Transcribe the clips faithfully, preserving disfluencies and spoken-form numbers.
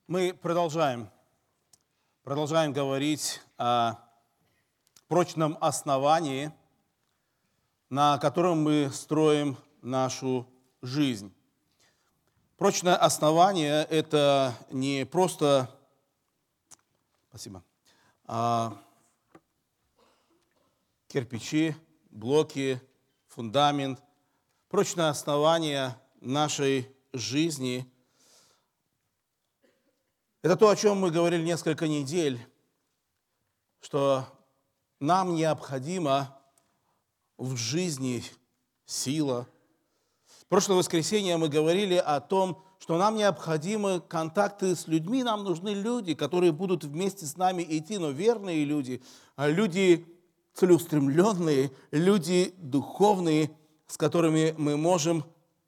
Мы продолжаем, продолжаем говорить о прочном основании, на котором мы строим нашу жизнь. Прочное основание – это не просто спасибо, а кирпичи, блоки, фундамент. Прочное основание нашей жизни – это то, о чем мы говорили несколько недель, что нам необходима в жизни сила. В прошлое воскресенье мы говорили о том, что нам необходимы контакты с людьми, нам нужны люди, которые будут вместе с нами идти, но верные люди, люди целеустремленные, люди духовные, с которыми мы можем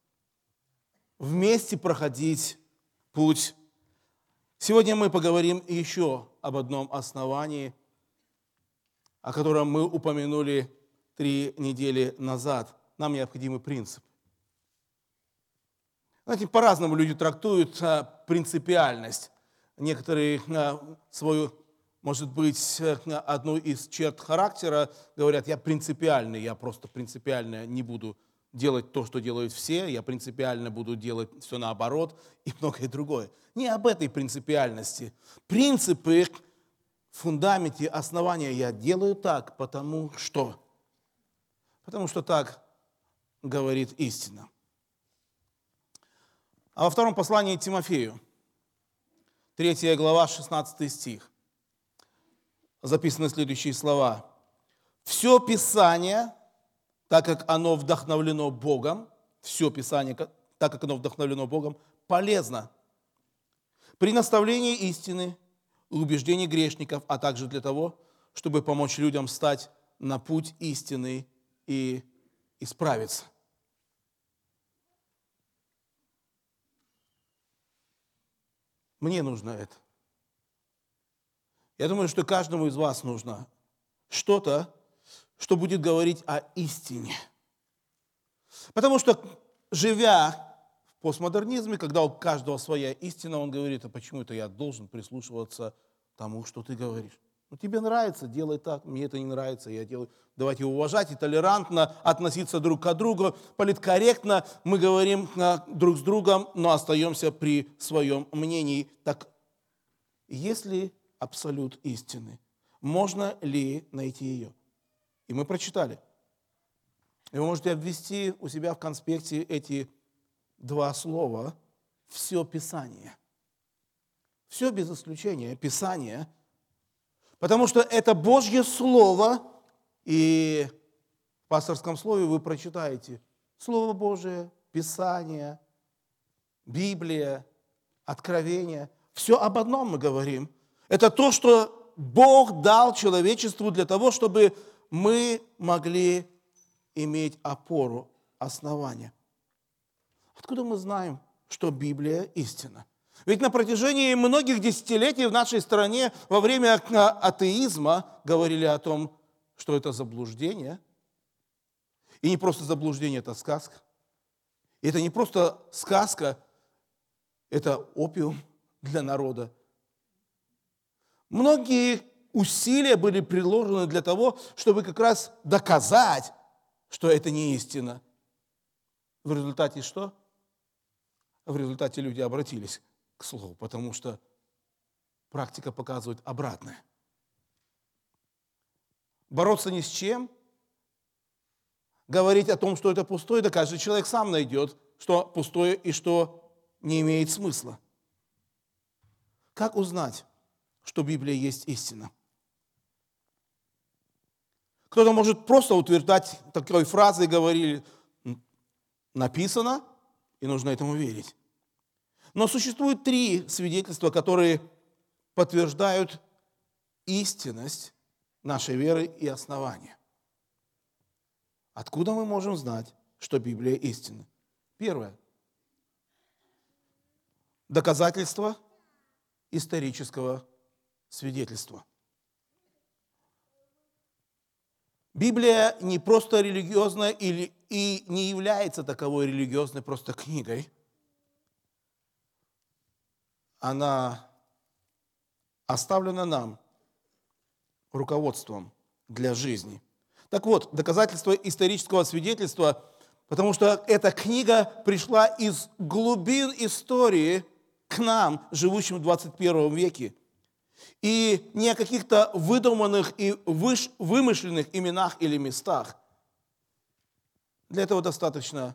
вместе проходить путь. Сегодня мы поговорим еще об одном основании, о котором мы упомянули три недели назад. Нам необходимый принцип. Знаете, по-разному люди трактуют а, принципиальность. Некоторые а, свою, может быть, одну из черт характера говорят: я принципиальный, я просто принципиально не буду делать то, что делают все, я принципиально буду делать все наоборот и многое другое. Не об этой принципиальности. Принципы в фундаменте, основания я делаю так, потому что. Потому что так говорит истина. А во втором послании Тимофею, третья глава, шестнадцатый стих, записаны следующие слова. «Все Писание, так как оно вдохновлено Богом, все Писание, так как оно вдохновлено Богом, полезно при наставлении истины и убеждении грешников, а также для того, чтобы помочь людям стать на путь истины и исправиться». Мне нужно это. Я думаю, что каждому из вас нужно что-то, что будет говорить о истине. Потому что, живя в постмодернизме, когда у каждого своя истина, он говорит: а почему это я должен прислушиваться тому, что ты говоришь? Ну, тебе нравится, делай так, мне это не нравится, я делаю. Давайте уважать и толерантно относиться друг к другу, политкорректно мы говорим друг с другом, но остаемся при своем мнении. Так есть ли абсолют истины? Можно ли найти ее? И мы прочитали. И вы можете обвести у себя в конспекте эти два слова: все Писание. Все без исключения Писание. Потому что это Божье Слово, и в пасторском слове вы прочитаете Слово Божие, Писание, Библия, Откровение. Все об одном мы говорим. Это то, что Бог дал человечеству для того, чтобы мы могли иметь опору, основание. Откуда мы знаем, что Библия истина? Ведь на протяжении многих десятилетий в нашей стране во время атеизма говорили о том, что это заблуждение. И не просто заблуждение, это сказка. И это не просто сказка, это опиум для народа. Многие усилия были приложены для того, чтобы как раз доказать, что это не истина. В результате что? В результате люди обратились к слову, потому что практика показывает обратное. Бороться ни с чем, говорить о том, что это пустое, да каждый человек сам найдет, что пустое и что не имеет смысла. Как узнать, что Библия есть истина? Кто-то может просто утверждать такой фразой, говорили: написано, и нужно этому верить. Но существует три свидетельства, которые подтверждают истинность нашей веры и основания. Откуда мы можем знать, что Библия истинна? Первое. Доказательство исторического свидетельства. Библия не просто религиозная или, и не является таковой религиозной просто книгой. Она оставлено нам руководством для жизни. Так вот, доказательство исторического свидетельства, потому что эта книга пришла из глубин истории к нам, живущим в двадцать первом веке. И не о каких-то выдуманных и вымышленных именах или местах. Для этого достаточно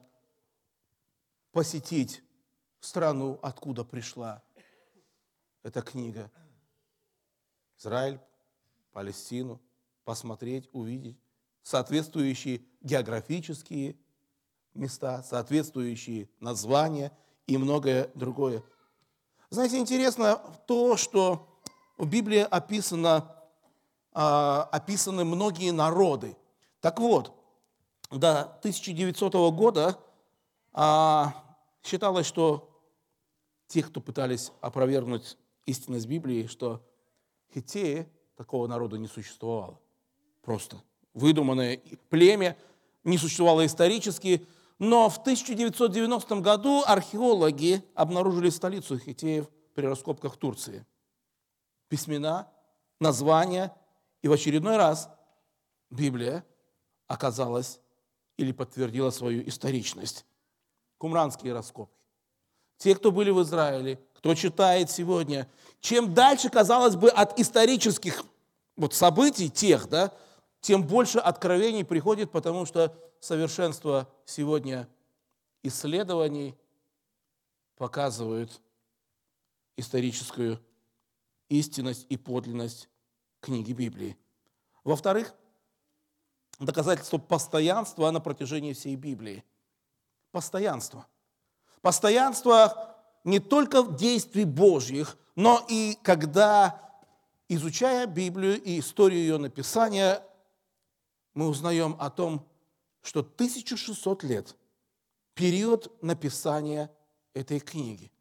посетить страну, откуда пришла эта книга. Израиль, Палестину, посмотреть, увидеть соответствующие географические места, соответствующие названия и многое другое. Знаете, интересно то, что в Библии описано, а, описаны многие народы. Так вот, до тысяча девятисотого года а, считалось, что те, кто пытались опровергнуть истинность Библии, что хиттеи, такого народа не существовало. Просто выдуманное племя, не существовало исторически. Но в тысяча девятьсот девяностом году археологи обнаружили столицу хиттеев при раскопках Турции. Письмена, названия, и в очередной раз Библия оказалась или подтвердила свою историчность. Кумранские раскопки. Те, кто были в Израиле, кто читает сегодня, чем дальше, казалось бы, от исторических вот событий тех, да, тем больше откровений приходит, потому что совершенство сегодня исследований показывают историческую истинность и подлинность книги Библии. Во-вторых, доказательство постоянства на протяжении всей Библии. Постоянство. Постоянство не только в действии Божьих, но и когда, изучая Библию и историю ее написания, мы узнаем о том, что тысяча шестьсот лет – период написания этой книги.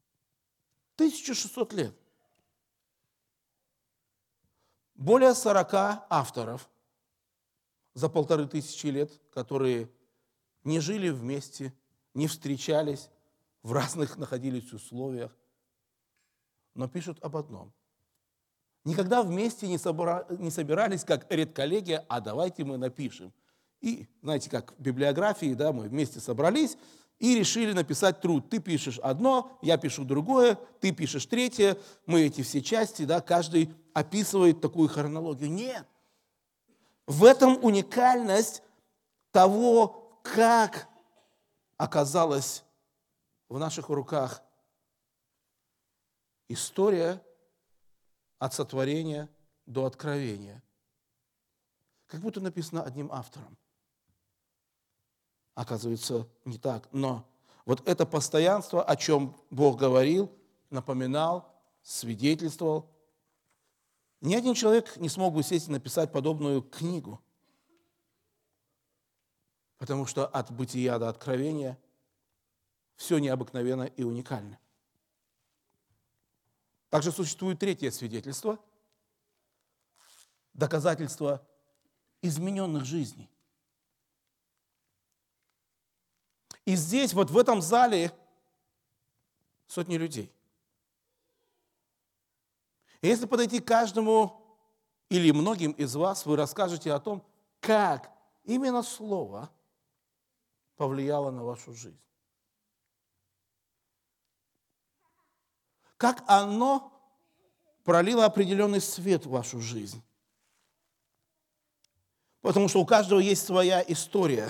тысяча шестьсот лет. Более сорока авторов за полторы тысячи лет, которые не жили вместе, не встречались, в разных находились условиях, но пишут об одном. Никогда вместе не, собра... не собирались, как редколлегия, а давайте мы напишем. И, знаете, как в библиографии, да, мы вместе собрались и решили написать труд. Ты пишешь одно, я пишу другое, ты пишешь третье, мы эти все части, да, каждый описывает такую хронологию. Нет. В этом уникальность того, как оказалась в наших руках история от сотворения до откровения. Как будто написано одним автором. Оказывается, не так. Но вот это постоянство, о чем Бог говорил, напоминал, свидетельствовал. Ни один человек не смог бы сесть и написать подобную книгу. Потому что от бытия до откровения все необыкновенно и уникально. Также существует третье свидетельство, доказательство измененных жизней. И здесь, вот в этом зале, сотни людей. И если подойти к каждому или многим из вас, вы расскажете о том, как именно Слово повлияло на вашу жизнь. Как оно пролило определенный свет в вашу жизнь. Потому что у каждого есть своя история.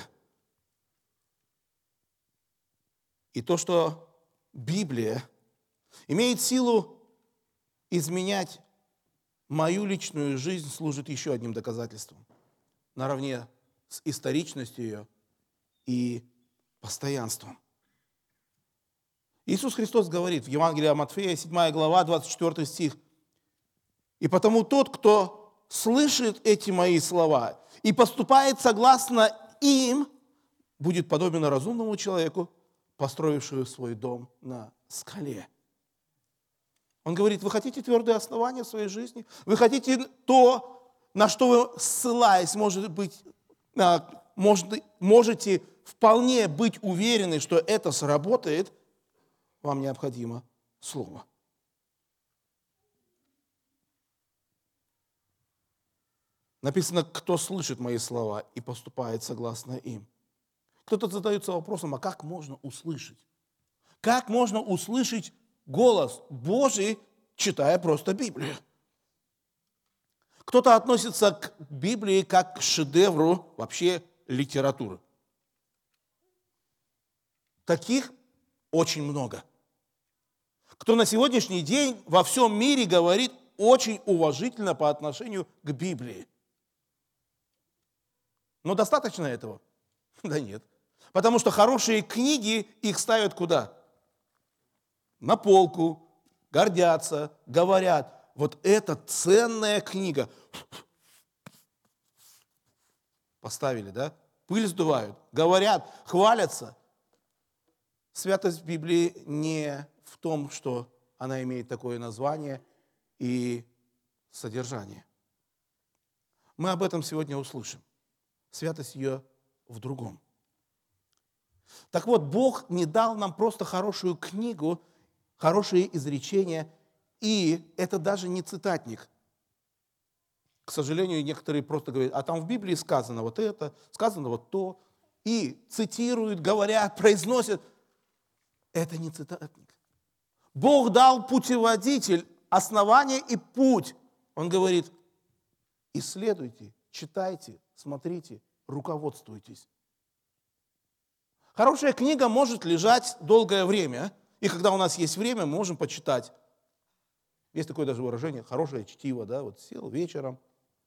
И то, что Библия имеет силу изменять мою личную жизнь, служит еще одним доказательством. Наравне с историчностью ее и постоянством. Иисус Христос говорит в Евангелии от Матфея, седьмая глава, двадцать четвёртый стих. «И потому тот, кто слышит эти мои слова и поступает согласно им, будет подобен разумному человеку, построившему свой дом на скале». Он говорит, вы хотите твердое основание в своей жизни? Вы хотите то, на что вы, ссылаясь, может быть, можете вполне быть уверены, что это сработает, вам необходимо Слово. Написано, кто слышит мои слова и поступает согласно им. Кто-то задается вопросом, а как можно услышать? Как можно услышать голос Божий, читая просто Библию? Кто-то относится к Библии как к шедевру вообще литературы. Таких очень много. Кто на сегодняшний день во всем мире говорит очень уважительно по отношению к Библии. Но достаточно этого? Да нет. Потому что хорошие книги, их ставят куда? На полку, гордятся, говорят, вот это ценная книга. Поставили, да? Пыль сдувают, говорят, хвалятся. Святость Библии не в том, что она имеет такое название и содержание. Мы об этом сегодня услышим. Святость ее в другом. Так вот, Бог не дал нам просто хорошую книгу, хорошие изречения, и это даже не цитатник. К сожалению, некоторые просто говорят, а там в Библии сказано вот это, сказано вот то, и цитируют, говорят, произносят. Это не цитатник. Бог дал путеводитель, основание и путь. Он говорит, исследуйте, читайте, смотрите, руководствуйтесь. Хорошая книга может лежать долгое время, и когда у нас есть время, мы можем почитать. Есть такое даже выражение, хорошее чтиво, да, вот сел вечером,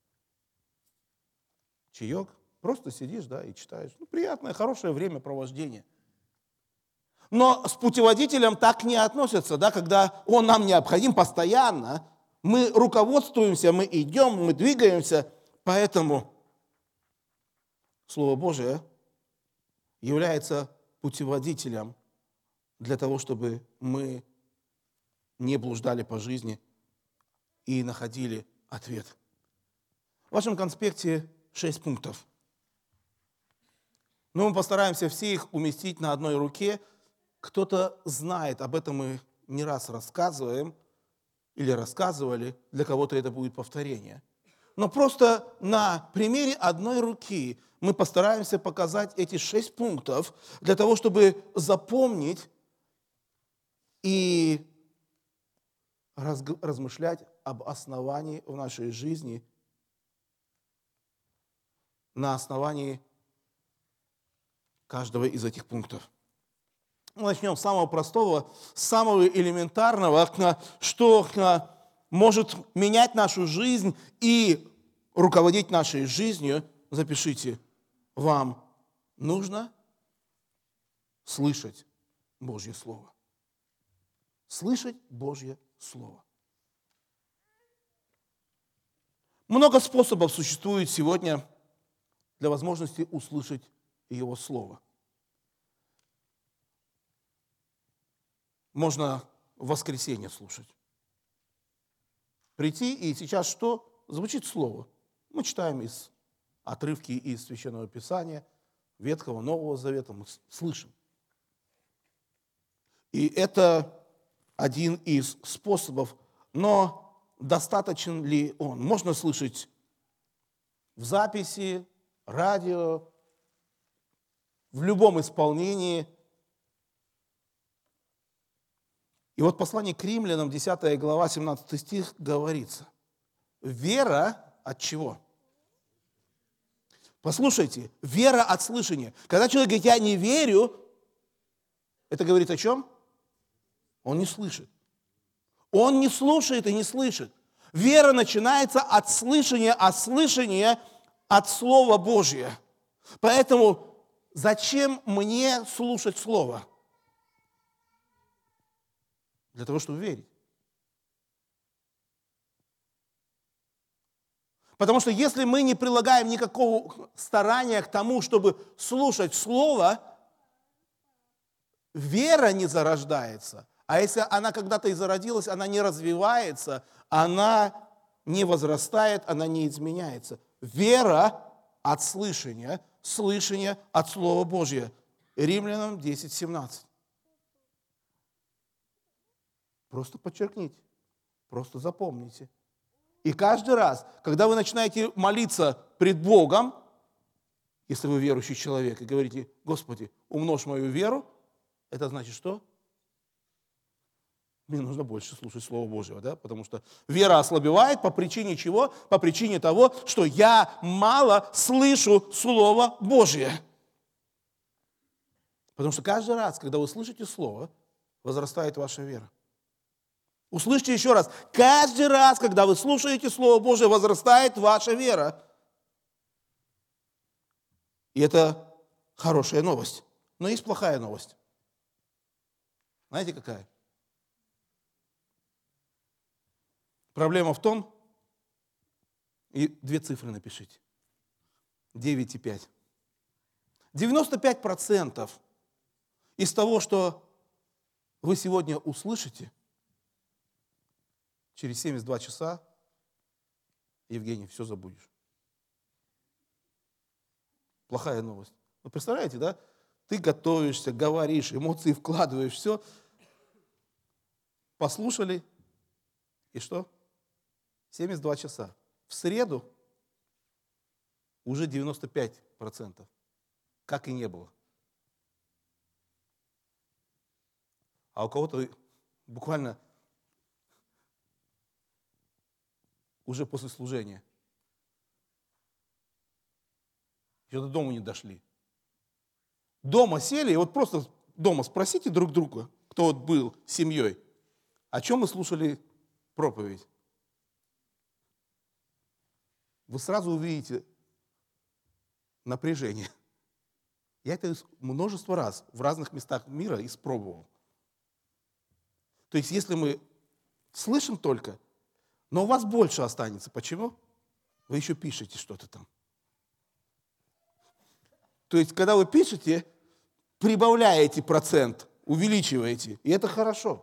чаек, просто сидишь, да, и читаешь. Ну, приятное, хорошее времяпровождение. Но с путеводителем так не относятся, да, когда он нам необходим постоянно. Мы руководствуемся, мы идем, мы двигаемся, поэтому Слово Божие является путеводителем для того, чтобы мы не блуждали по жизни и находили ответ. В вашем конспекте шесть пунктов. Но мы постараемся все их уместить на одной руке. Кто-то знает, об этом мы не раз рассказываем или рассказывали, для кого-то это будет повторение. Но просто на примере одной руки мы постараемся показать эти шесть пунктов для того, чтобы запомнить и размышлять об основании в нашей жизни на основании каждого из этих пунктов. Мы начнем с самого простого, самого элементарного, что может менять нашу жизнь и руководить нашей жизнью. Запишите, вам нужно слышать Божье Слово. Слышать Божье Слово. Много способов существует сегодня для возможности услышать Его Слово. Можно в воскресенье слушать. Прийти, и сейчас что? Звучит Слово. Мы читаем из отрывки из Священного Писания, Ветхого, Нового Завета, мы слышим. И это один из способов, но достаточен ли он? Можно слышать в записи, радио, в любом исполнении. И вот послание к Римлянам, десятая глава, семнадцатый стих, говорится. Вера от чего? Послушайте, вера от слышания. Когда человек говорит, я не верю, это говорит о чем? Он не слышит. Он не слушает и не слышит. Вера начинается от слышания, а слышание от Слова Божия. Поэтому зачем мне слушать Слово? Для того, чтобы верить. Потому что если мы не прилагаем никакого старания к тому, чтобы слушать Слово, вера не зарождается. А если она когда-то и зародилась, она не развивается, она не возрастает, она не изменяется. Вера от слышания, слышание от Слова Божия. Римлянам десять семнадцать. Просто подчеркните, просто запомните. И каждый раз, когда вы начинаете молиться пред Богом, если вы верующий человек, и говорите: Господи, умножь мою веру, это значит что? Мне нужно больше слушать Слово Божьего, да? Потому что вера ослабевает по причине чего? По причине того, что я мало слышу Слово Божье. Потому что каждый раз, когда вы слышите Слово, возрастает ваша вера. Услышьте еще раз. Каждый раз, когда вы слушаете Слово Божие, возрастает ваша вера. И это хорошая новость. Но есть плохая новость. Знаете, какая? Проблема в том, и две цифры напишите. девять и пять. девяносто пять процентов из того, что вы сегодня услышите, через семьдесят два часа, Евгений, все забудешь. Плохая новость. Вы представляете, да? Ты готовишься, говоришь, эмоции вкладываешь, все. Послушали, и что? семьдесят два часа. В среду уже девяносто пять процентов. Как и не было. А у кого-то буквально уже после служения. Еще до дома не дошли. Дома сели, и вот просто дома спросите друг друга, кто вот был с семьей, о чем мы слушали проповедь. Вы сразу увидите напряжение. Я это множество раз в разных местах мира испробовал. То есть, если мы слышим только, но у вас больше останется. Почему? Вы еще пишете что-то там. То есть, когда вы пишете, прибавляете процент, увеличиваете. И это хорошо.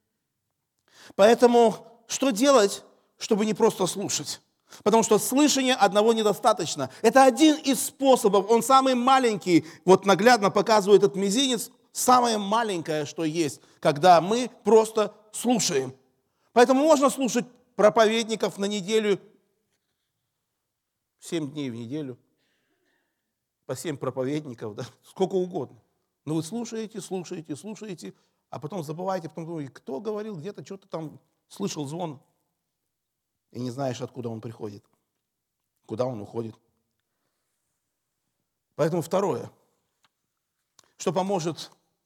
Поэтому что делать, чтобы не просто слушать? Потому что слышания одного недостаточно. Это один из способов, он самый маленький, вот наглядно показывает этот мизинец, самое маленькое, что есть, когда мы просто слушаем. Поэтому можно слушать проповедников на неделю, семь дней в неделю, по семь проповедников, да, сколько угодно. Но вы слушаете, слушаете, слушаете, а потом забываете, потом думаете, кто говорил, где-то что-то там слышал звон, и не знаешь, откуда он приходит, куда он уходит. Поэтому второе, что поможет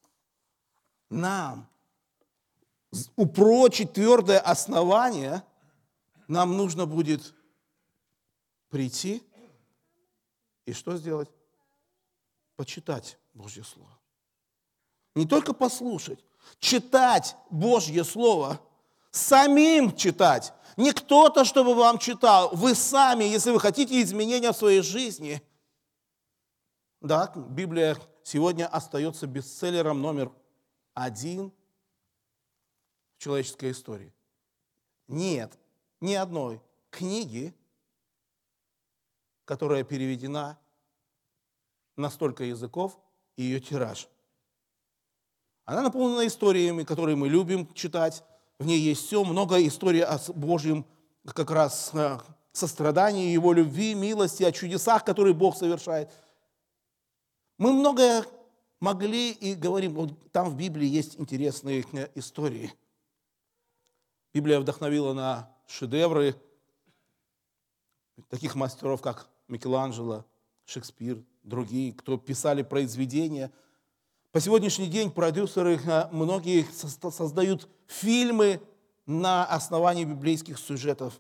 нам упрочить твердое основание, нам нужно будет прийти и что сделать? Почитать Божье Слово. Не только послушать, читать Божье Слово, самим читать. Не кто-то, чтобы вам читал, вы сами, если вы хотите изменения в своей жизни. Да, Библия сегодня остается бестселлером номер один в человеческой истории. Нет ни одной книги, которая переведена на столько языков, и ее тираж. Она наполнена историями, которые мы любим читать. В ней есть все, много историй о Божьем как раз сострадании, Его любви, милости, о чудесах, которые Бог совершает. Мы многое могли и говорим, вот там в Библии есть интересные истории. Библия вдохновила на шедевры таких мастеров, как Микеланджело, Шекспир, другие, кто писали произведения. По сегодняшний день продюсеры многие создают фильмы на основании библейских сюжетов.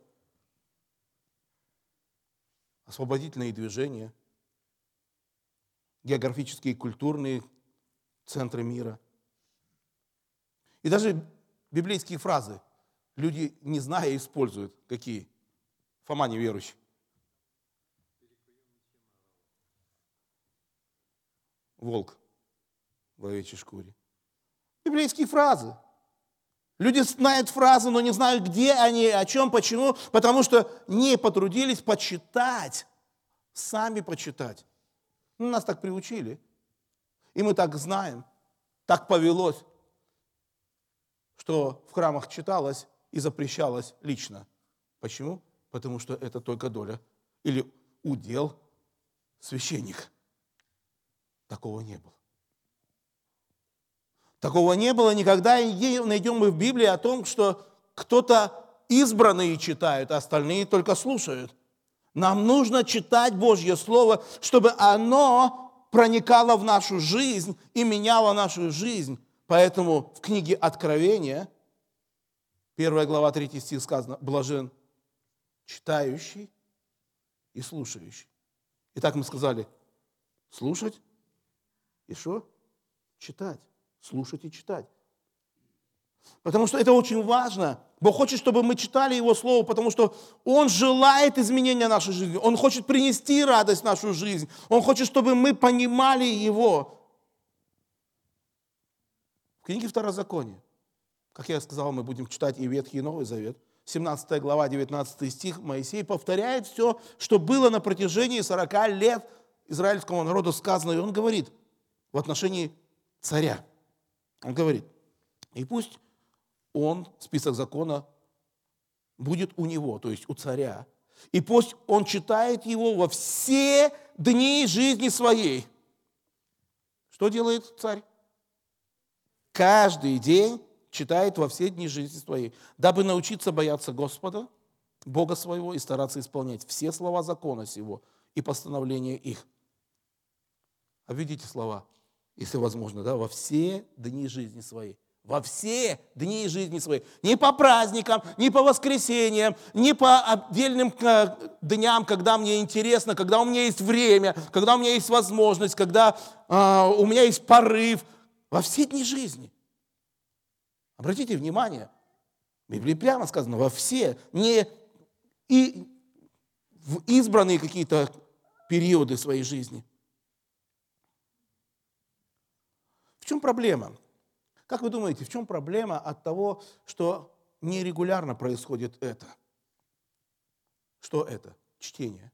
Освободительные движения, географические и культурные центры мира. И даже библейские фразы люди, не зная, используют. Какие? Фома неверующий. Волк в овечьей шкуре. Библейские фразы. Люди знают фразы, но не знают, где они, о чем, почему, потому что не потрудились почитать, сами почитать. Ну, нас так приучили, и мы так знаем, так повелось, что в храмах читалось и запрещалось лично. Почему? потому что это только доля или удел священника. Такого не было. Такого не было никогда. И где найдем мы в Библии о том, что кто-то избранные читают, а остальные только слушают. Нам нужно читать Божье Слово, чтобы оно проникало в нашу жизнь и меняло нашу жизнь. Поэтому в книге Откровения, первая глава, третий стих сказано: блажен читающий и слушающий. Итак, мы сказали: слушать и что? Читать. Слушать и читать. Потому что это очень важно. Бог хочет, чтобы мы читали Его Слово, потому что Он желает изменения нашей жизни. Он хочет принести радость в нашу жизнь. Он хочет, чтобы мы понимали Его. В книге Второзакония, как я сказал, мы будем читать и Ветхий, и Новый Завет. семнадцатая глава, девятнадцатый стих. Моисей повторяет все, что было на протяжении сорока лет израильскому народу сказано. И он говорит в отношении царя. Он говорит: и пусть он, список закона, будет у него, то есть у царя. И пусть он читает его во все дни жизни своей. Что делает царь? Каждый день читает во все дни жизни своей, дабы научиться бояться Господа, Бога своего, и стараться исполнять все слова закона сего и постановления их. А видите слова, если возможно, да, во все дни жизни своей. Во все дни жизни своей. Не по праздникам, не по воскресеньям, не по отдельным дням, когда мне интересно, когда у меня есть время, когда у меня есть возможность, когда э, у меня есть порыв. Во все дни жизни. Обратите внимание, в Библии прямо сказано: во все, не и в избранные какие-то периоды своей жизни. В чем проблема? Как вы думаете, в чем проблема от того, что нерегулярно происходит это? Что это? Чтение.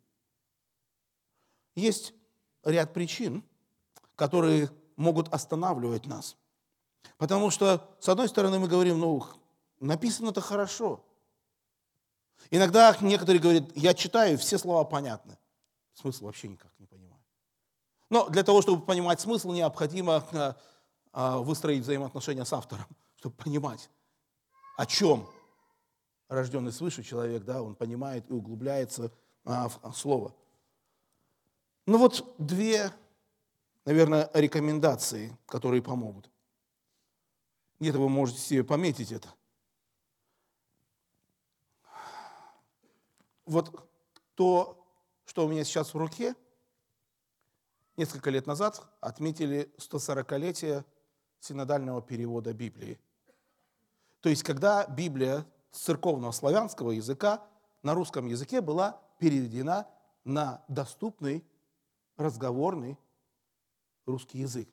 Есть ряд причин, которые могут останавливать нас. Потому что, с одной стороны, мы говорим: ну, написано-то хорошо. Иногда некоторые говорят: я читаю, все слова понятны. Смысл вообще никак не понимаю. Но для того, чтобы понимать смысл, необходимо выстроить взаимоотношения с автором, чтобы понимать, о чем рожденный свыше человек, да, он понимает и углубляется а, в слово. Ну вот две, наверное, рекомендации, которые помогут. Где-то вы можете себе пометить это. Вот то, что у меня сейчас в руке, несколько лет назад отметили сто сорокалетие синодального перевода Библии. То есть, когда Библия с церковного славянского языка на русском языке была переведена на доступный разговорный русский язык.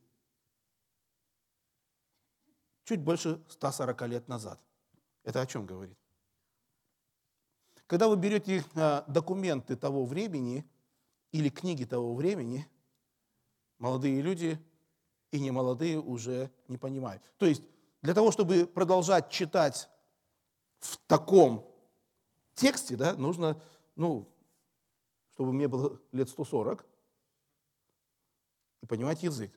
Чуть больше ста сорока лет назад. Это о чем говорит? Когда вы берете документы того времени или книги того времени, молодые люди и немолодые уже не понимают. То есть для того, чтобы продолжать читать в таком тексте, да, нужно, ну, чтобы мне было лет сто сорок, и понимать язык.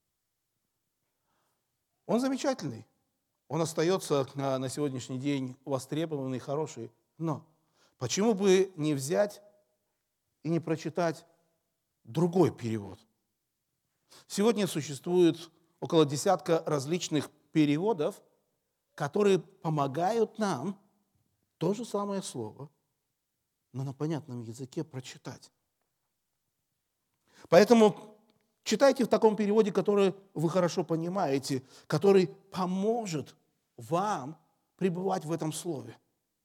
Он замечательный. Он остается на сегодняшний день востребованный, хороший. Но почему бы не взять и не прочитать другой перевод? Сегодня существует около десятка различных переводов, которые помогают нам то же самое слово, но на понятном языке прочитать. Поэтому читайте в таком переводе, который вы хорошо понимаете, который поможет вам пребывать в этом слове.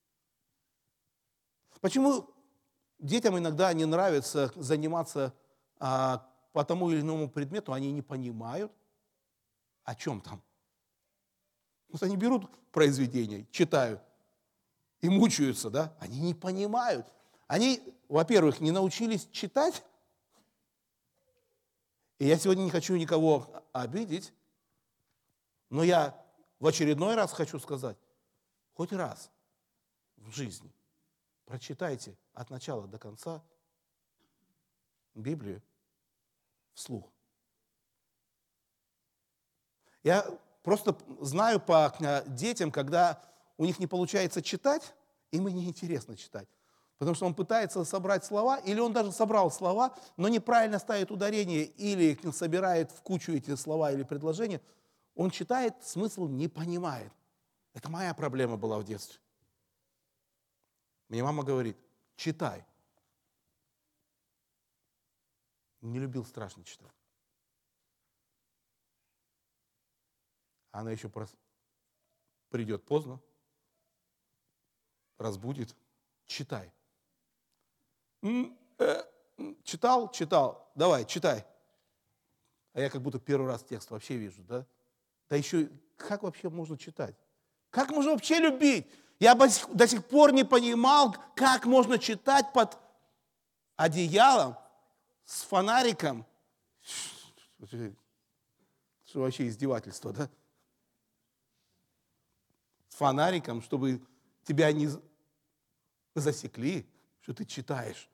Почему детям иногда не нравится заниматься а, по тому или иному предмету, они не понимают, о чем там. Вот они берут произведение, читают и мучаются, да? Они не понимают. Они, во-первых, не научились читать. И я сегодня не хочу никого обидеть, но я в очередной раз хочу сказать: хоть раз в жизни прочитайте от начала до конца Библию вслух. Я просто знаю по детям, когда у них не получается читать, им и неинтересно читать. Потому что он пытается собрать слова, или он даже собрал слова, но неправильно ставит ударение, или собирает в кучу эти слова или предложения. Он читает, смысл не понимает. Это моя проблема была в детстве. Мне мама говорит, читай. Не любил страшно читать. Она еще прос... придет поздно, разбудит, читай. М, э, читал, читал, давай, читай. А я как будто первый раз текст вообще вижу, да? Да еще, как вообще можно читать? Как можно вообще любить? Я до сих пор не понимал, как можно читать под одеялом с фонариком. Что вообще издевательство, да? С фонариком, чтобы тебя не засекли, что ты читаешь.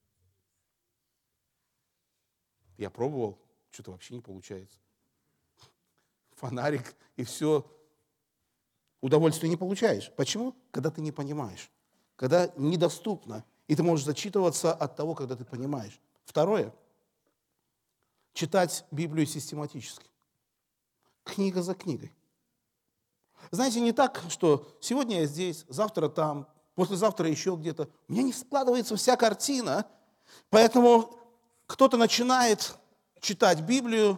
Я пробовал, что-то вообще не получается. Фонарик и все. Удовольствия не получаешь. Почему? Когда ты не понимаешь. Когда недоступно. И ты можешь зачитываться от того, когда ты понимаешь. Второе. Читать Библию систематически. Книга за книгой. Знаете, не так, что сегодня я здесь, завтра там, послезавтра еще где-то. У меня не складывается вся картина. Поэтому кто-то начинает читать Библию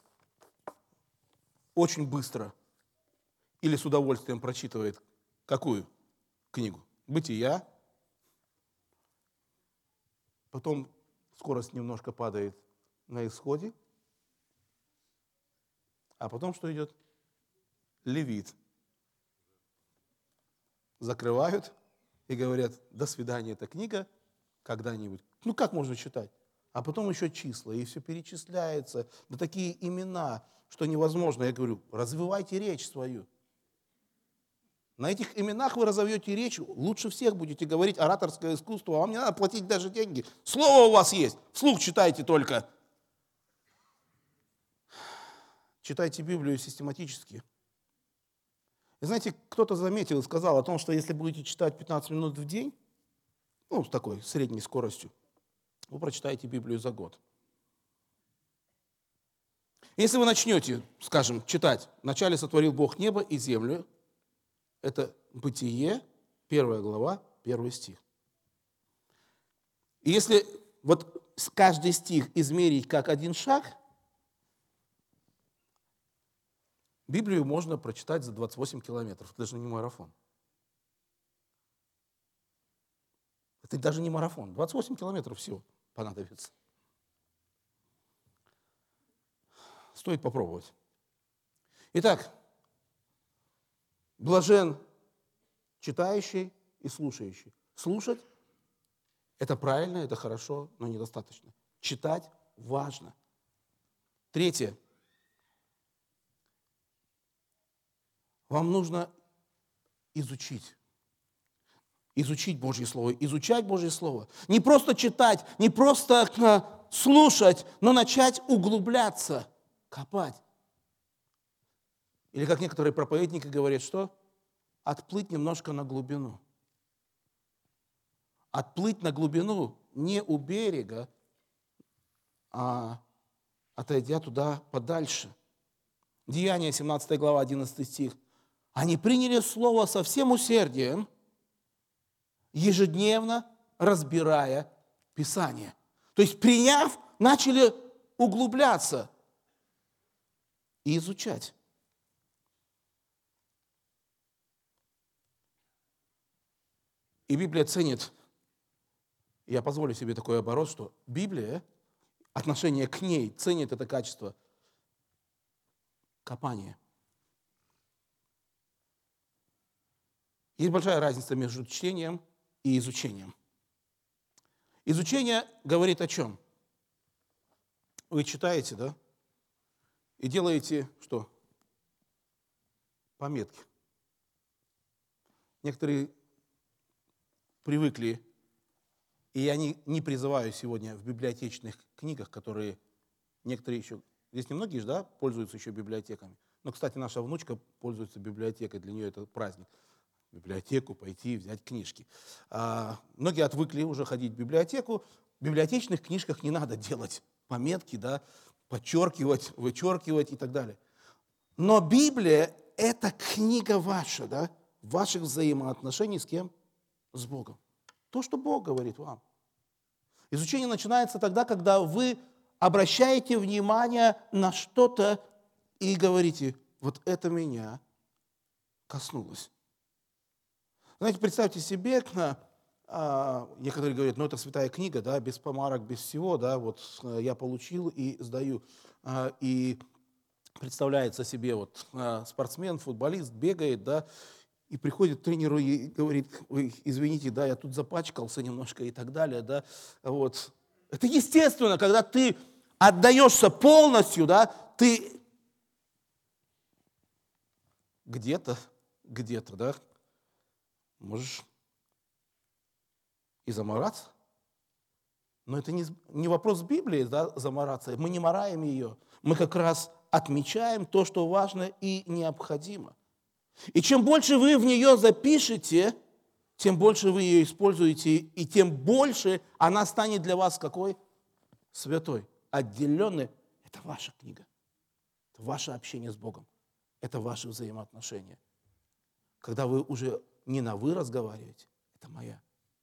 очень быстро. Или с удовольствием прочитывает какую книгу? Бытия. Потом скорость немножко падает на Исходе. А потом что идет? Левит. Закрывают и говорят, до свидания, эта книга когда-нибудь. Ну как можно читать? А потом еще числа, и все перечисляется. Да такие имена, что невозможно. Я говорю, развивайте речь свою. На этих именах вы разовьете речь, лучше всех будете говорить ораторское искусство, а вам не надо платить даже деньги. Слово у вас есть, вслух читайте только. Читайте Библию систематически. И знаете, кто-то заметил и сказал о том, что если будете читать пятнадцать минут в день, ну, с такой средней скоростью, вы прочитаете Библию за год. Если вы начнете, скажем, читать, вначале сотворил Бог небо и землю, это Бытие, первая глава, первый стих. И если вот каждый стих измерить как один шаг, Библию можно прочитать за двадцать восемь километров. Это даже не марафон. Это даже не марафон. двадцать восемь километров всего понадобится. Стоит попробовать. Итак, блажен читающий и слушающий. Слушать – это правильно, это хорошо, но недостаточно. Читать важно. Третье. Вам нужно изучить. Изучить Божье Слово, изучать Божье Слово. Не просто читать, не просто слушать, но начать углубляться, копать. Или как некоторые проповедники говорят, что? Отплыть немножко на глубину. Отплыть на глубину не у берега, а отойдя туда подальше. Деяния, семнадцатая глава, одиннадцатый стих. Они приняли слово со всем усердием, ежедневно разбирая Писание. То есть, приняв, начали углубляться и изучать. И Библия ценит, я позволю себе такой оборот, что Библия, отношение к ней, ценит это качество копания. Есть большая разница между чтением и изучением. Изучение говорит о чем? Вы читаете, да? И делаете что? Пометки. Некоторые привыкли И я не, не призываю сегодня в библиотечных книгах, которые некоторые еще, здесь немногие же, да, пользуются еще библиотеками. Но, кстати, наша внучка пользуется библиотекой, для нее это праздник. В библиотеку пойти, взять книжки. А, многие отвыкли уже ходить в библиотеку. В библиотечных книжках не надо делать пометки, да, подчеркивать, вычеркивать и так далее. Но Библия – это книга ваша, да, ваших взаимоотношений с кем? С Богом. То, что Бог говорит вам. Изучение начинается тогда, когда вы обращаете внимание на что-то и говорите, вот это меня коснулось. Знаете, представьте себе, а, некоторые говорят, ну это святая книга, да, без помарок, без всего, да, вот я получил и сдаю. А, и представляется себе, вот а, спортсмен, футболист бегает, да, и приходит к тренеру и говорит, ой, извините, да, я тут запачкался немножко и так далее, да, вот. Это естественно, когда ты отдаешься полностью, да, ты где-то, где-то, да, можешь и замораться. Но это не, не вопрос Библии, да, замораться. Мы не мораем ее. Мы как раз отмечаем то, что важно и необходимо. И чем больше вы в нее запишете, тем больше вы ее используете, и тем больше она станет для вас какой? Святой, отделенной. Это ваша книга. Это ваше общение с Богом. Это ваши взаимоотношения. Когда вы уже не на «вы» разговариваете, это моя.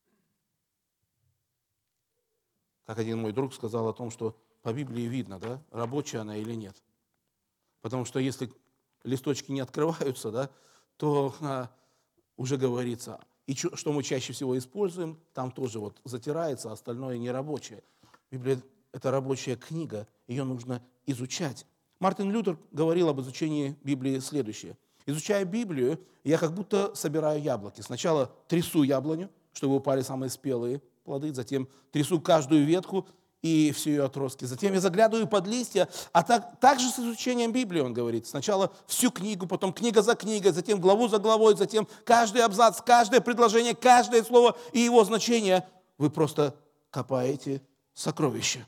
Как один мой друг сказал о том, что по Библии видно, да, рабочая она или нет. Потому что если листочки не открываются, да, то а, уже говорится, и чё, что мы чаще всего используем, там тоже вот затирается, а остальное нерабочее. Библия – это рабочая книга, ее нужно изучать. Мартин Лютер говорил об изучении Библии следующее. Изучая Библию, я как будто собираю яблоки. Сначала трясу яблоню, чтобы упали самые спелые плоды, затем трясу каждую ветку и все ее отростки. Затем я заглядываю под листья, а так, так же с изучением Библии, он говорит. Сначала всю книгу, потом книга за книгой, затем главу за главой, затем каждый абзац, каждое предложение, каждое слово и его значение. Вы просто копаете сокровища.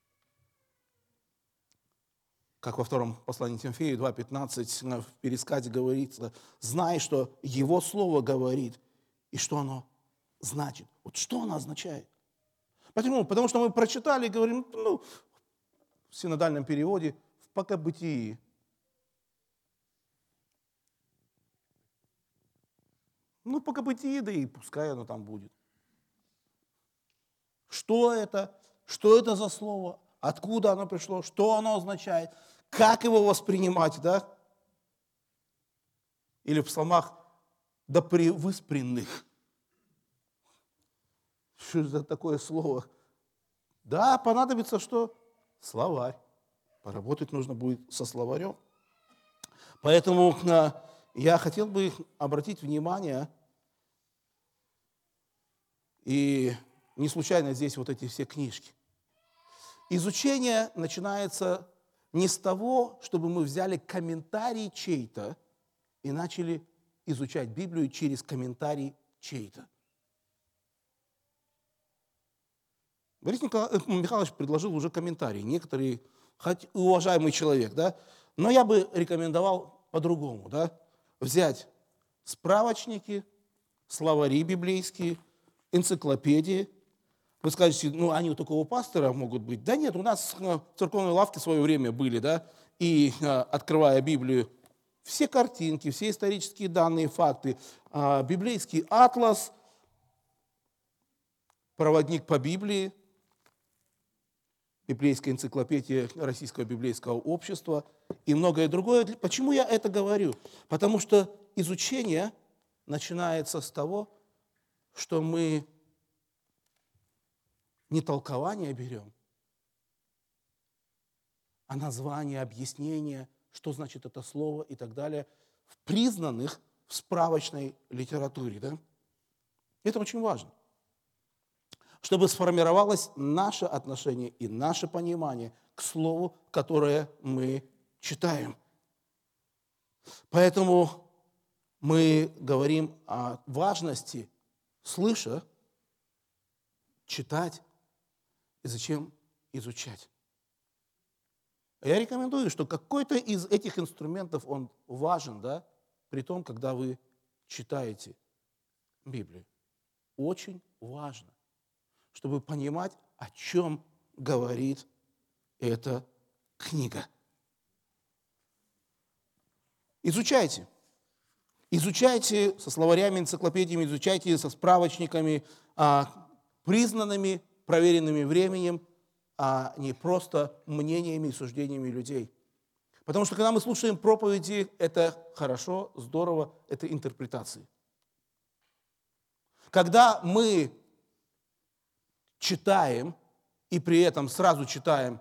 Как во втором послании Тимофею два пятнадцать в пересказе говорится, знай, что его слово говорит, и что оно значит. Вот что оно означает? Почему? Потому что мы прочитали и говорим, ну, в синодальном переводе, в покобытии. Ну, покобытии, да и пускай оно там будет. Что это? Что это за слово? Откуда оно пришло? Что оно означает? Как его воспринимать, да? Или в псалмах «да превыспренных». Что за такое слово? Да, понадобится что? Словарь. Поработать нужно будет со словарем. Поэтому я хотел бы обратить внимание, и не случайно здесь вот эти все книжки. Изучение начинается не с того, чтобы мы взяли комментарий чей-то и начали изучать Библию через комментарий чей-то. Борис Михайлович предложил уже комментарий. Некоторые, хоть уважаемый человек, да, но я бы рекомендовал по-другому, да, взять справочники, словари библейские, энциклопедии. Вы скажете, ну, они у такого пастора могут быть. Да нет, у нас в церковной лавке в свое время были, да, и, открывая Библию, все картинки, все исторические данные, факты, библейский атлас, проводник по Библии, библейская энциклопедия Российского библейского общества и многое другое. Почему я это говорю? Потому что изучение начинается с того, что мы не толкование берем, а название, объяснение, что значит это слово и так далее, в признанных в справочной литературе. Да? Это очень важно. Чтобы сформировалось наше отношение и наше понимание к слову, которое мы читаем. Поэтому мы говорим о важности, слыша, читать и зачем изучать. Я рекомендую, что какой-то из этих инструментов, он важен, да, при том, когда вы читаете Библию. Очень важно, чтобы понимать, о чем говорит эта книга. Изучайте. Изучайте со словарями, энциклопедиями, изучайте со справочниками, а, признанными, проверенными временем, а не просто мнениями и суждениями людей. Потому что когда мы слушаем проповеди, это хорошо, здорово, это интерпретации. Когда мы читаем, и при этом сразу читаем,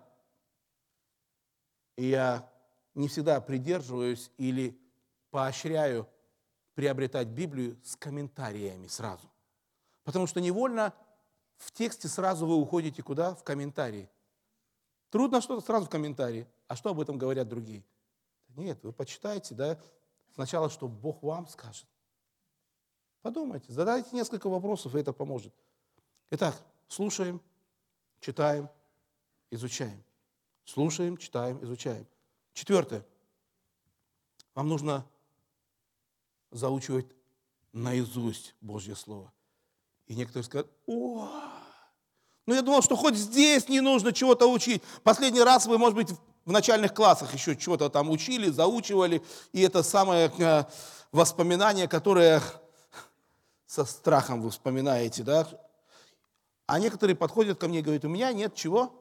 и я не всегда придерживаюсь или поощряю приобретать Библию с комментариями сразу. Потому что невольно в тексте сразу вы уходите куда? В комментарии. Трудно что-то сразу в комментарии. А что об этом говорят другие? Нет, вы почитайте, да, сначала, что Бог вам скажет. Подумайте, задайте несколько вопросов, и это поможет. Итак, слушаем, читаем, изучаем. Слушаем, читаем, изучаем. Четвертое. Вам нужно заучивать наизусть Божье Слово. И некоторые скажут: о, ну я думал, что хоть здесь не нужно чего-то учить. Последний раз вы, может быть, в начальных классах еще чего-то там учили, заучивали. И это самое э, воспоминание, которое со страхом вы вспоминаете, да? А некоторые подходят ко мне и говорят: у меня нет чего?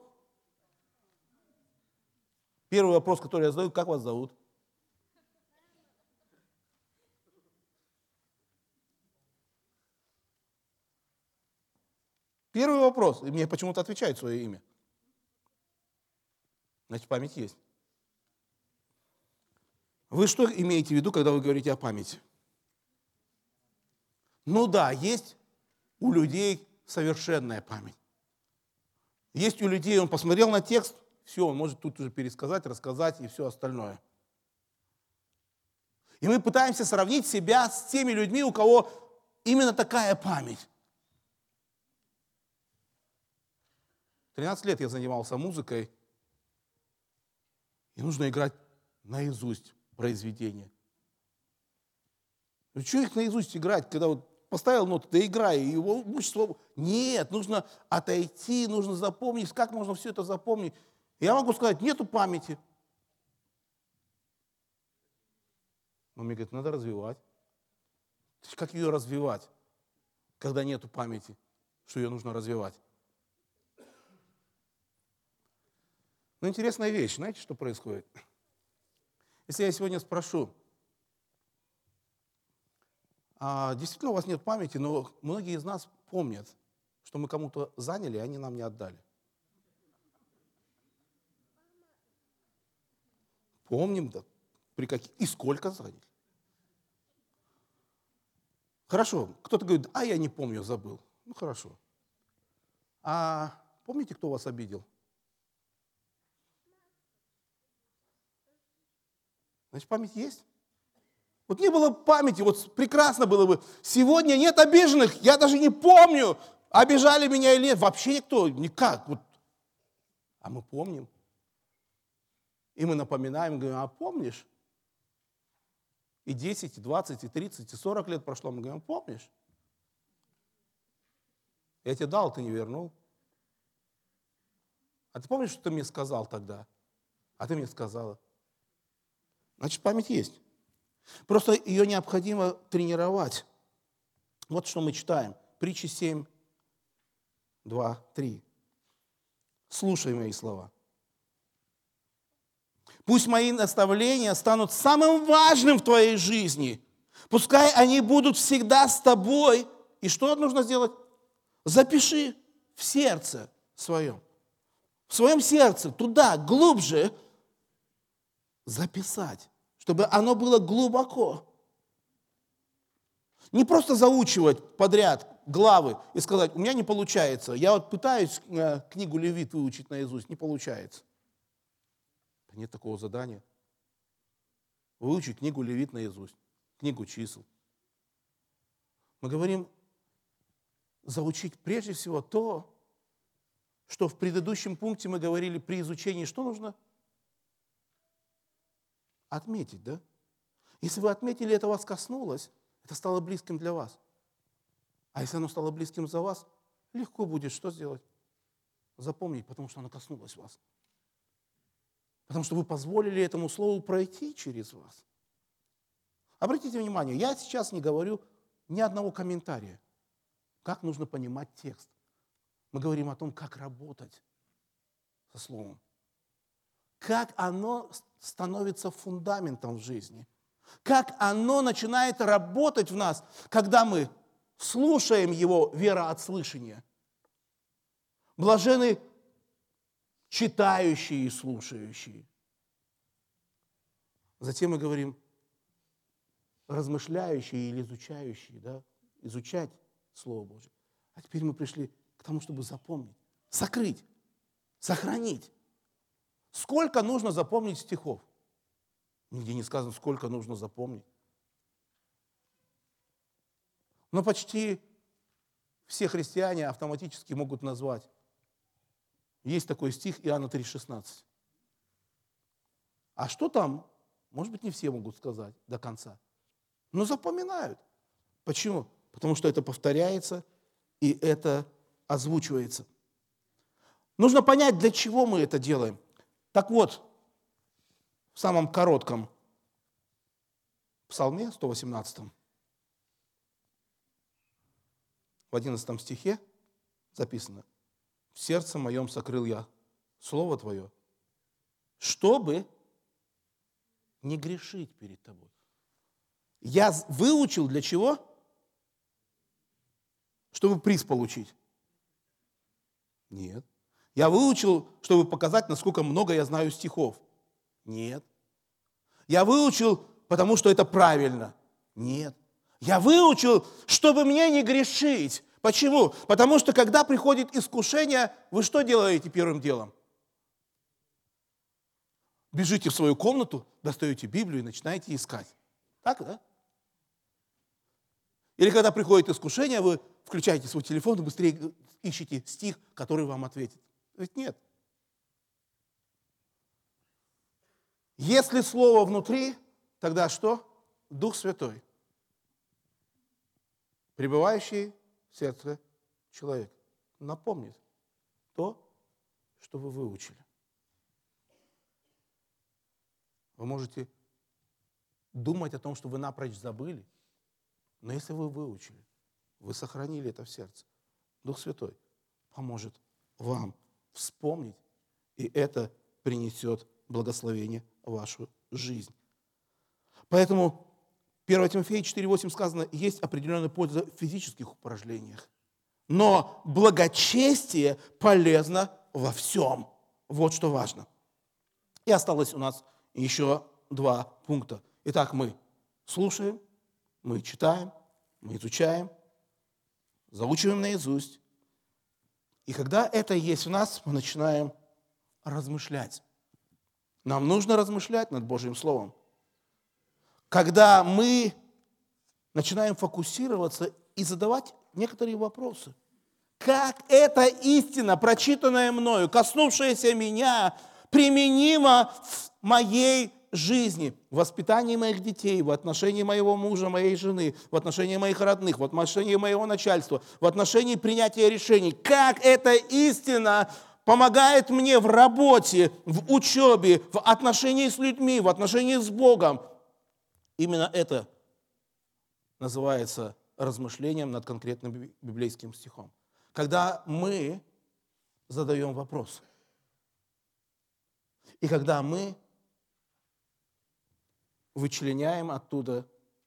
Первый вопрос, который я задаю: как вас зовут? Первый вопрос. И мне почему-то отвечают свое имя. Значит, память есть. Вы что имеете в виду, когда вы говорите о памяти? Ну да, есть у людей совершенная память. Есть у людей, он посмотрел на текст, все, он может тут уже пересказать, рассказать и все остальное. И мы пытаемся сравнить себя с теми людьми, у кого именно такая память. тринадцать лет я занимался музыкой, и нужно играть наизусть произведения. Ну, что их наизусть играть, когда вот поставил ноту, да играй, и его учишь. Нет, нужно отойти, нужно запомнить. Как можно все это запомнить? Я могу сказать: нету памяти. Он мне говорит: надо развивать. Как ее развивать, когда нету памяти, что ее нужно развивать? Но интересная вещь, знаете, что происходит? Если я сегодня спрошу: а действительно у вас нет памяти, но многие из нас помнят, что мы кому-то заняли, а они нам не отдали. Помним, да, при каких и сколько заняли. Хорошо, кто-то говорит: а я не помню, забыл. Ну хорошо. А помните, кто вас обидел? Значит, память есть. Вот не было памяти, вот прекрасно было бы. Сегодня нет обиженных, я даже не помню, обижали меня или нет. Вообще никто, никак. Вот. А мы помним. И мы напоминаем, говорим: а помнишь? И десять, и двадцать, и тридцать, и сорок лет прошло, мы говорим: помнишь? Я тебе дал, ты не вернул. А ты помнишь, что ты мне сказал тогда? А ты мне сказала. Значит, память есть. Просто ее необходимо тренировать. Вот что мы читаем. Притчи семь, два, три. Слушай мои слова. Пусть мои наставления станут самым важным в твоей жизни. Пускай они будут всегда с тобой. И что нужно сделать? Запиши в сердце своем. В своем сердце, туда, глубже записать, чтобы оно было глубоко. Не просто заучивать подряд главы и сказать: у меня не получается. Я вот пытаюсь книгу Левит выучить наизусть, не получается. Нет такого задания. Выучить книгу Левит наизусть, книгу чисел. Мы говорим заучить прежде всего то, что в предыдущем пункте мы говорили при изучении, что нужно? Отметить, да? Если вы отметили, это вас коснулось, это стало близким для вас. А если оно стало близким за вас, легко будет что сделать? Запомнить, потому что оно коснулось вас. Потому что вы позволили этому слову пройти через вас. Обратите внимание, я сейчас не говорю ни одного комментария, как нужно понимать текст. Мы говорим о том, как работать со словом. Как оно становится фундаментом в жизни. Как оно начинает работать в нас, когда мы слушаем его, вера от слышания. Блаженны читающие и слушающие. Затем мы говорим размышляющие или изучающие, да? Изучать Слово Божие. А теперь мы пришли к тому, чтобы запомнить, сокрыть, сохранить. Сколько нужно запомнить стихов? Нигде не сказано, сколько нужно запомнить. Но почти все христиане автоматически могут назвать. Есть такой стих Иоанна три шестнадцать. А что там? Может быть, не все могут сказать до конца. Но запоминают. Почему? Потому что это повторяется и это озвучивается. Нужно понять, для чего мы это делаем. Так вот, в самом коротком псалме, сто восемнадцатом, в одиннадцатом стихе записано: «В сердце моем сокрыл я Слово Твое, чтобы не грешить перед Тобой». Я выучил для чего? Чтобы приз получить? Нет. Я выучил, чтобы показать, насколько много я знаю стихов? Нет. Я выучил, потому что это правильно? Нет. Я выучил, чтобы мне не грешить. Почему? Потому что, когда приходит искушение, вы что делаете первым делом? Бежите в свою комнату, достаете Библию и начинаете искать. Так, да? Или когда приходит искушение, вы включаете свой телефон и быстрее ищете стих, который вам ответит. Ведь нет. Если Слово внутри, тогда что? Дух Святой, пребывающий в сердце человека, напомнит то, что вы выучили. Вы можете думать о том, что вы напрочь забыли, но если вы выучили, вы сохранили это в сердце, Дух Святой поможет вам вспомнить, и это принесет благословение в вашу жизнь. Поэтому первое Тимофея четыре восемь сказано: есть определенная польза в физических упражнениях, но благочестие полезно во всем. Вот что важно. И осталось у нас еще два пункта. Итак, мы слушаем, мы читаем, мы изучаем, заучиваем наизусть. И когда это есть в нас, мы начинаем размышлять. Нам нужно размышлять над Божьим Словом. Когда мы начинаем фокусироваться и задавать некоторые вопросы. Как эта истина, прочитанная мною, коснувшаяся меня, применима в моей жизни, в воспитании моих детей, в отношении моего мужа, моей жены, в отношении моих родных, в отношении моего начальства, в отношении принятия решений. Как эта истина помогает мне в работе, в учебе, в отношении с людьми, в отношении с Богом. Именно это называется размышлением над конкретным библейским стихом. Когда мы задаем вопрос. И когда мы вычленяем оттуда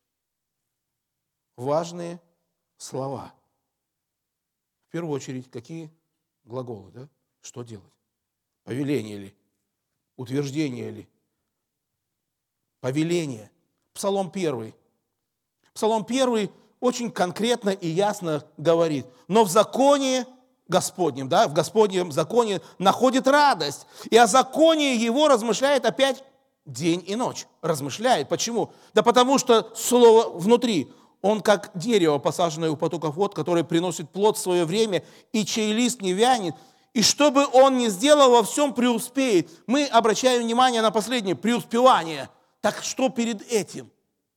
важные слова. В первую очередь, какие глаголы, да? Что делать? Повеление ли? Утверждение ли? Повеление. Псалом первый. Псалом первый очень конкретно и ясно говорит: но в законе Господнем, да, в Господнем законе находит радость, и о законе его размышляет опять день и ночь. Размышляет. Почему? Да потому что слово внутри. Он как дерево, посаженное у потоков вод, которое приносит плод в свое время, и чей лист не вянет, И что бы он ни сделал, во всем преуспеет. Мы обращаем внимание на последнее, преуспевание. Так что перед этим?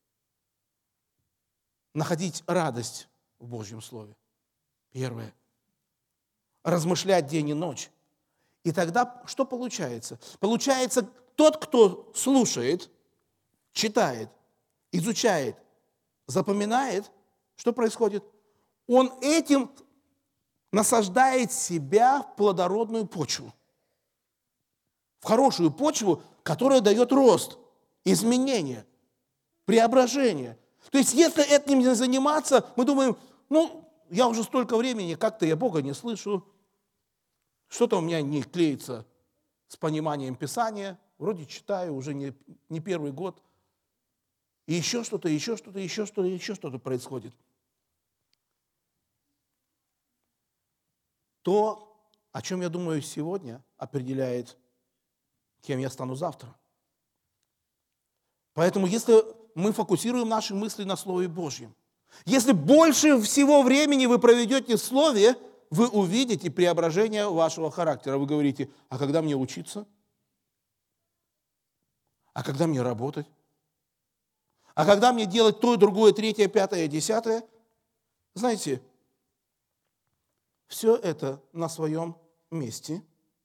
Находить радость в Божьем Слове. Первое. Размышлять день и ночь. И тогда что получается? Получается, тот, кто слушает, читает, изучает, запоминает, что происходит? Он этим насаждает себя в плодородную почву. В хорошую почву, которая дает рост, изменения, преображение. То есть, если этим не заниматься, мы думаем, ну, я уже столько времени, как-то я Бога не слышу, что-то у меня не клеится с пониманием Писания, вроде читаю уже не, не первый год, и еще что-то, еще что-то, еще что-то, еще что-то происходит. То, о чем я думаю сегодня, определяет, кем я стану завтра. Поэтому, если мы фокусируем наши мысли на Слове Божьем, если больше всего времени вы проведете в Слове, вы увидите преображение вашего характера. Вы говорите, а когда мне учиться? А когда мне работать? А когда мне делать то, другое, третье, пятое, десятое? Знаете, все это на своем месте.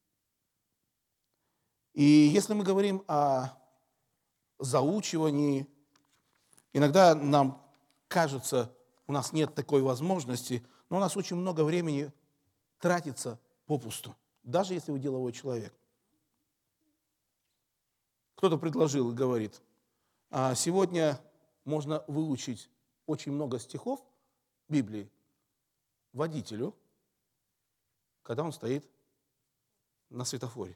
И если мы говорим о заучивании, иногда нам кажется, у нас нет такой возможности, но у нас очень много времени тратится попусту, даже если вы деловой человек. Кто-то предложил и говорит, а сегодня можно выучить очень много стихов Библии водителю, когда он стоит на светофоре.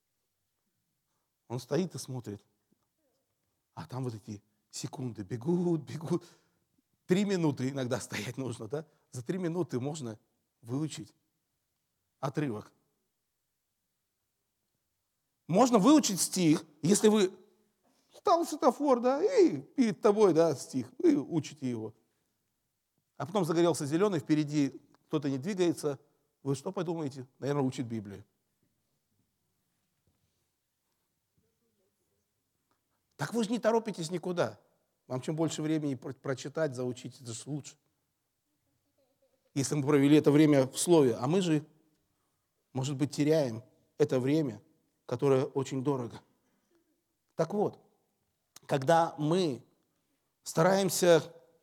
Он стоит и смотрит, а там вот эти секунды бегут, бегут. Три минуты иногда стоять нужно, да? За три минуты можно выучить отрывок. Можно выучить стих, если вы стал светофор, да, и перед тобой, да, стих, вы учите его. А потом загорелся зеленый, впереди кто-то не двигается, вы что подумаете? Наверное, учит Библию. Так вы же не торопитесь никуда. Вам чем больше времени прочитать, заучить, это же лучше. Если мы провели это время в Слове, а мы же, может быть, теряем это время, которое очень дорого. Так вот, когда мы стараемся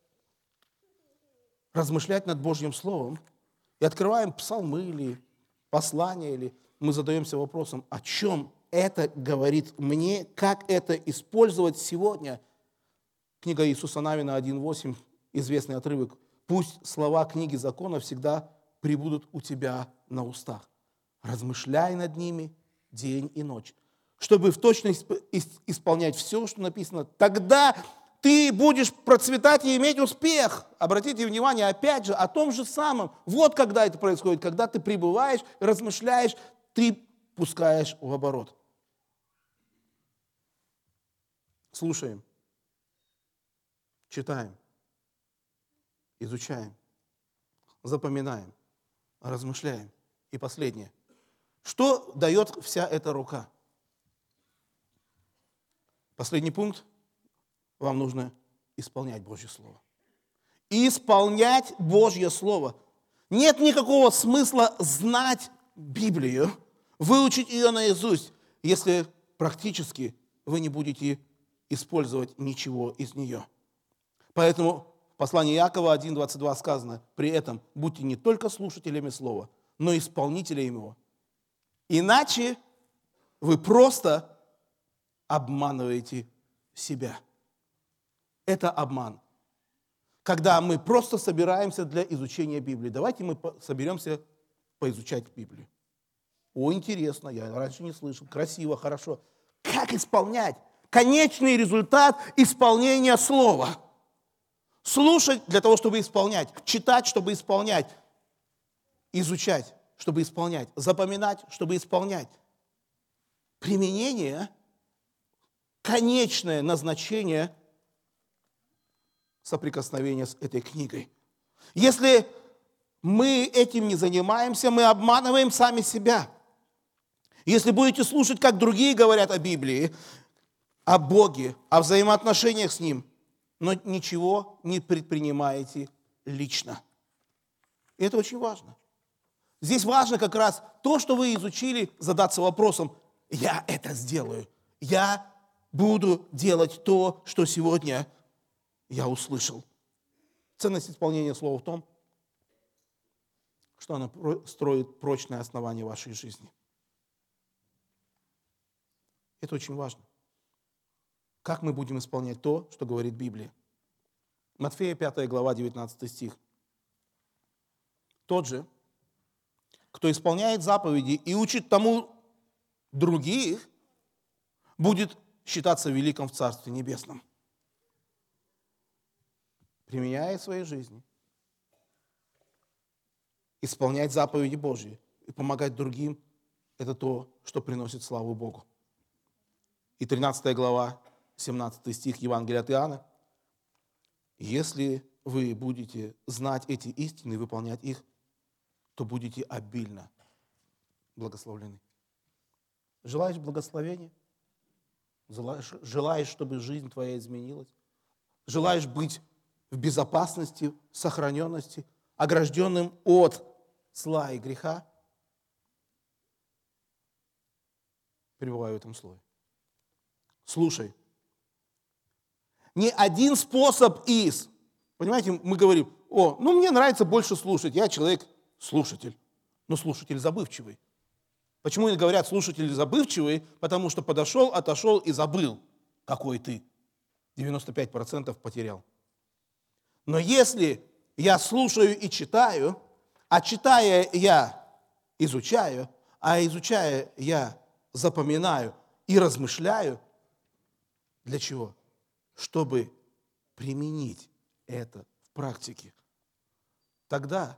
размышлять над Божьим Словом и открываем псалмы или послания, или мы задаемся вопросом, о чем это говорит мне, как это использовать сегодня. Книга Иисуса Навина один восемь, известный отрывок. «Пусть слова книги закона всегда пребудут у тебя на устах. Размышляй над ними день и ночь, чтобы в точности исполнять все, что написано. Тогда ты будешь процветать и иметь успех». Обратите внимание, опять же, о том же самом. Вот когда это происходит, когда ты пребываешь, размышляешь, ты пускаешь в оборот. Слушаем. Читаем, изучаем, запоминаем, размышляем. И последнее. Что дает вся эта рука? Последний пункт. Вам нужно исполнять Божье Слово. Исполнять Божье Слово. Нет никакого смысла знать Библию, выучить ее наизусть, если практически вы не будете использовать ничего из нее. Поэтому в послании Иакова один двадцать два сказано, при этом будьте не только слушателями слова, но и исполнителями его. Иначе вы просто обманываете себя. Это обман. Когда мы просто собираемся для изучения Библии. Давайте мы соберемся поизучать Библию. О, интересно, я раньше не слышал. Красиво, хорошо. Как исполнять? Конечный результат исполнения слова. Слушать для того, чтобы исполнять. Читать, чтобы исполнять. Изучать, чтобы исполнять. Запоминать, чтобы исполнять. Применение, конечное назначение соприкосновения с этой книгой. Если мы этим не занимаемся, мы обманываем сами себя. Если будете слушать, как другие говорят о Библии, о Боге, о взаимоотношениях с Ним, но ничего не предпринимаете лично. И это очень важно. Здесь важно как раз то, что вы изучили, задаться вопросом: я это сделаю, я буду делать то, что сегодня я услышал. Ценность исполнения слова в том, что оно строит прочное основание вашей жизни. Это очень важно. Как мы будем исполнять то, что говорит Библия? Матфея пятая глава, девятнадцатый стих. Тот же, кто исполняет заповеди и учит тому других, будет считаться великим в Царстве Небесном. Применяя в своей жизни, исполнять заповеди Божьи и помогать другим – это то, что приносит славу Богу. И тринадцатая глава, семнадцатый стих Евангелия от Иоанна. Если вы будете знать эти истины и выполнять их, то будете обильно благословлены. Желаешь благословения? Желаешь, желаешь, чтобы жизнь твоя изменилась? Желаешь быть в безопасности, сохраненности, огражденным от зла и греха? Пребывай в этом слове. Слушай. Не один способ из. Понимаете, мы говорим: о, ну мне нравится больше слушать, я человек-слушатель. Но слушатель забывчивый. Почему говорят слушатель забывчивый? Потому что подошел, отошел и забыл, какой ты. девяносто пять процентов потерял. Но если я слушаю и читаю, а читая я изучаю, а изучая я запоминаю и размышляю, для чего? Чтобы применить это в практике. Тогда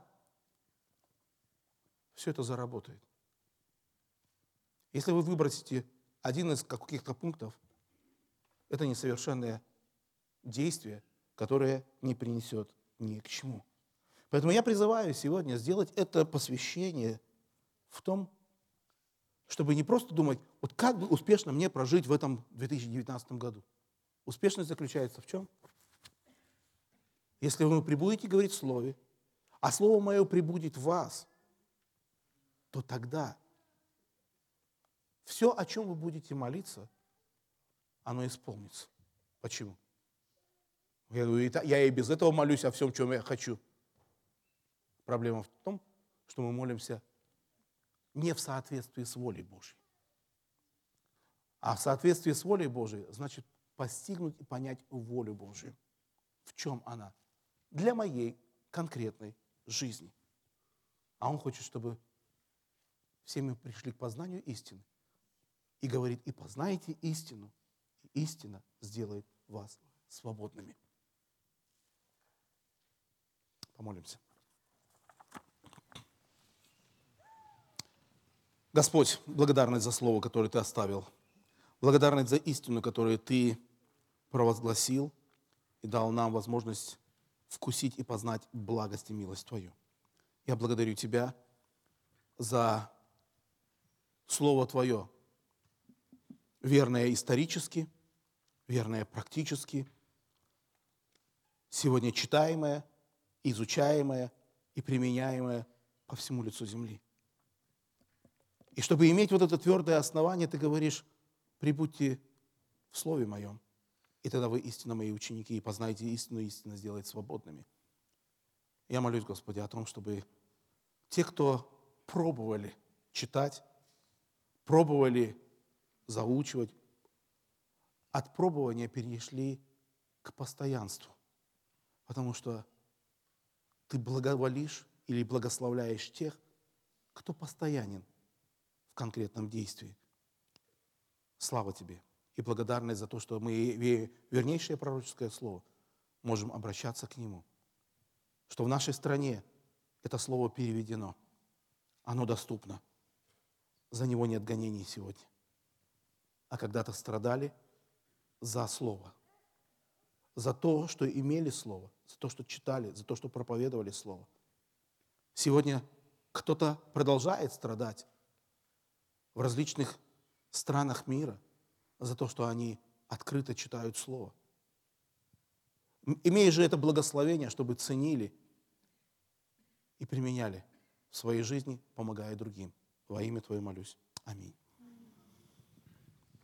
все это заработает. Если вы выбросите один из каких-то пунктов, это несовершенное действие, которое не принесет ни к чему. Поэтому я призываю сегодня сделать это посвящение в том, чтобы не просто думать, вот как бы успешно мне прожить в этом две тысячи девятнадцатом году. Успешность заключается в чем? Если вы прибудете говорить в Слове, а Слово Мое прибудет в вас, то тогда все, о чем вы будете молиться, оно исполнится. Почему? Я говорю, я и без этого молюсь о всем, чем я хочу. Проблема в том, что мы молимся не в соответствии с волей Божьей. А в соответствии с волей Божьей значит постигнуть и понять волю Божью. В чем она? Для моей конкретной жизни. А Он хочет, чтобы все мы пришли к познанию истины. И говорит: и познаете истину, и истина сделает вас свободными. Помолимся. Господь, благодарность за слово, которое Ты оставил. Благодарность за истину, которую Ты провозгласил и дал нам возможность вкусить и познать благость и милость Твою. Я благодарю Тебя за Слово Твое, верное исторически, верное практически, сегодня читаемое, изучаемое и применяемое по всему лицу земли. И чтобы иметь вот это твердое основание, Ты говоришь: прибудьте в Слове Моем, и тогда вы истинно Мои ученики, и познаете истину, и истина сделает свободными. Я молюсь, Господи, о том, чтобы те, кто пробовали читать, пробовали заучивать, от пробования перешли к постоянству, потому что Ты благоволишь или благословляешь тех, кто постоянен в конкретном действии. Слава Тебе и благодарность за то, что мы, вернейшее пророческое слово, можем обращаться к Нему. Что в нашей стране это слово переведено, оно доступно. За него нет гонений сегодня. А когда-то страдали за слово, за то, что имели слово, за то, что читали, за то, что проповедовали слово. Сегодня кто-то продолжает страдать в различных странах мира за то, что они открыто читают Слово. Имея же это благословение, чтобы ценили и применяли в своей жизни, помогая другим. Во имя Твое молюсь. Аминь.